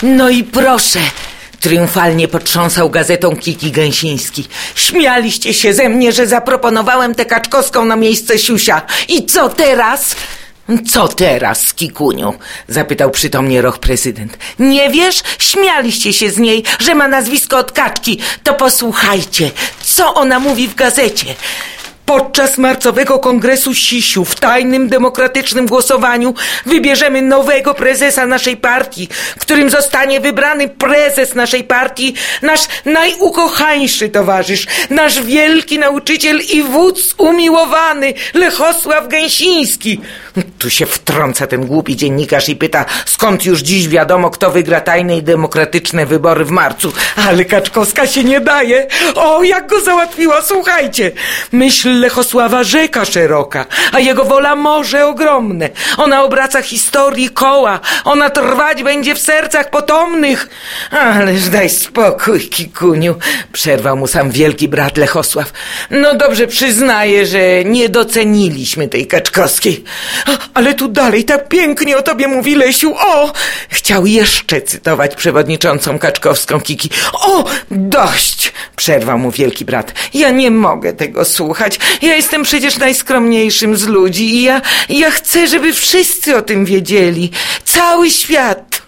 No i proszę, triumfalnie potrząsał gazetą Kiki Gęsiński. Śmialiście się ze mnie, że zaproponowałem tę Kaczkowską na miejsce Siusia. I co teraz? Co teraz, Kikuniu? Zapytał przytomnie Roch prezydent. Nie wiesz? Śmialiście się z niej, że ma nazwisko od kaczki. To posłuchajcie, co ona mówi w gazecie. Podczas marcowego kongresu Sisiu w tajnym, demokratycznym głosowaniu wybierzemy nowego prezesa naszej partii, którym zostanie wybrany prezes naszej partii, nasz najukochańszy towarzysz, nasz wielki nauczyciel i wódz umiłowany, Lechosław Gęsiński. Tu się wtrąca ten głupi dziennikarz i pyta, skąd już dziś wiadomo, kto wygra tajne i demokratyczne wybory w marcu. Ale Kaczkowska się nie daje. O, jak go załatwiła, słuchajcie. Myśl Lechosława rzeka szeroka, a jego wola morze ogromne. Ona obraca historii koła, ona trwać będzie w sercach potomnych. Ależ daj spokój, Kikuniu, przerwał mu sam wielki brat Lechosław. No dobrze, przyznaję, że nie doceniliśmy tej Kaczkowskiej. Ale tu dalej tak pięknie o tobie mówi Lesiu. O! Chciał jeszcze cytować przewodniczącą Kaczkowską Kiki. O! Dość! Przerwał mu wielki brat. Ja nie mogę tego słuchać. Ja jestem przecież najskromniejszym z ludzi i ja chcę, żeby wszyscy o tym wiedzieli. Cały świat.